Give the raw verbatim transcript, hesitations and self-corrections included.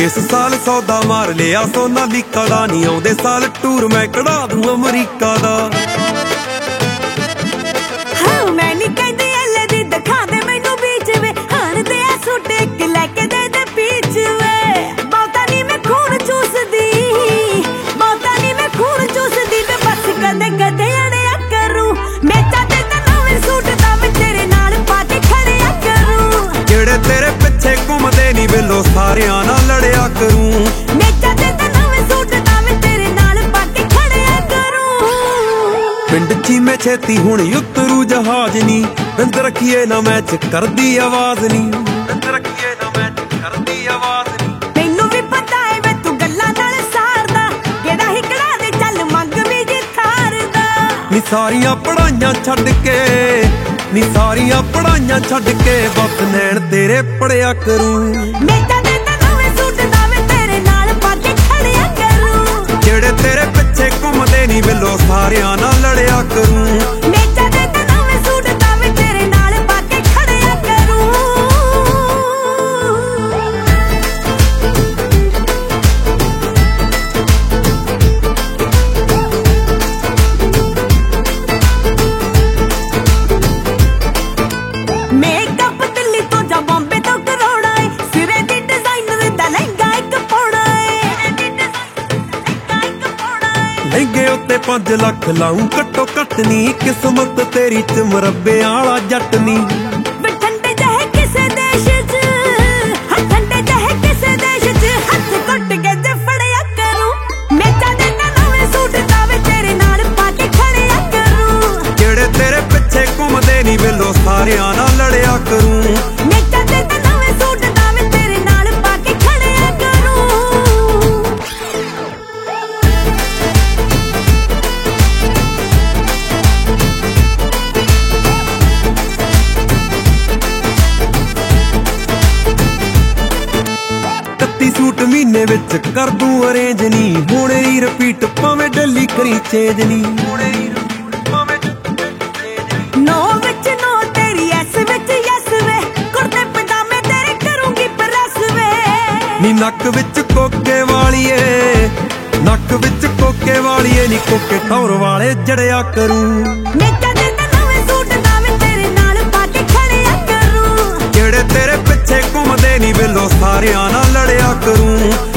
इस साल सौदा मार लिया सोनालिका दा, नी आउंदे साल टूर मैं कढ़ा दूं अमरीका दा। हाँ मैं नी कहदी एले दी दिखा दे मैनू बीच वे, हाण दे आ सूट इक लैके दे दे पीछ वे। बहुता नी मैं खून चूसदी, बहुता नी मैं खून चूसदी वे, बस कदे कदे अड़िया करूं। मैं चाहते ते नवे सूट दा मैं तेरे नाल पा के खड़िया करूं। जेड़े तेरे पिछे घूमदे नी वेलो सारियां नाल लड़िया करूं। मैं चाहते ते नवे सूट दा मैं तेरे नाल पा के खड़िया करूं। पिंड चीमे छेती हुण उतरू जहाज नी, बिंद रखिए ना मैच करदी आवाज नी, बिंद रखिए ना मैच करदी आवाज नी। मैनू भी पता है वे तू गल्लां नाल सारदा, गेड़ा ही कढ़ा दे चल मंग भी जी थार दा। नी सारियां पढ़ाइयां छड्ड के, नी सारियां पढ़ाइयां छड्ड के, बस नैन तेरे पढ़िया करूं। मैं चाहते ते नवे सूट दा मैं तेरे नाल पा के खड़िया करूं। जेड़े तेरे पिछे घूमदे नी वेलो सारियां नाल लड़िया करूं। मैं चाहते ते नवे सूट दा मैं तेरे नाल पा के खड़िया करूं। मेकअप दिल्ली तो जा बॉम्बे तो करोड़ा है, सिरे दी डिजाइनर दा लहंगा इक पौड़ा है। लहंगे उत्ते पांच लख लाऊं घट्टो घट नी, किस्मत तेरी च मुरब्बे आला जट नी। वे ठंडे जहे किसे देश च, हाँ ठंडे जहे किसे देश च, हथ घुट के जे फड़िया करूं। मैं चाहते ते नवे सूट दा वे तेरे नाल पा के खड़िया करूं। जेड़े तेरे पिछे घूमदे नी वेलो सारियां नाल लड़िया करूं। मैं चाहते ते नवे सूट दा वे तेरे नाल पा के खड़िया करूं। कत्ती सूट महीने विच कर दूं अरेंज नी, हुणे ही रिपीट भावें डेली करी चेंज नी। नो विच नो तेरी एस विच यस वे, कुर्ते पजामे तेरे करूंगी प्रेस वे। नी नक विच कोके वालीए, नक विच कोके वालीए, नी कोके ठौर वाले जड़िया करूं। मैं चाहते ते नवे सूट दा मैं तेरे नाल पा के खड़िया करूं। जेड़े तेरे पिछे घूमदे नी वेलो सारियां नाल लड़िया करूं।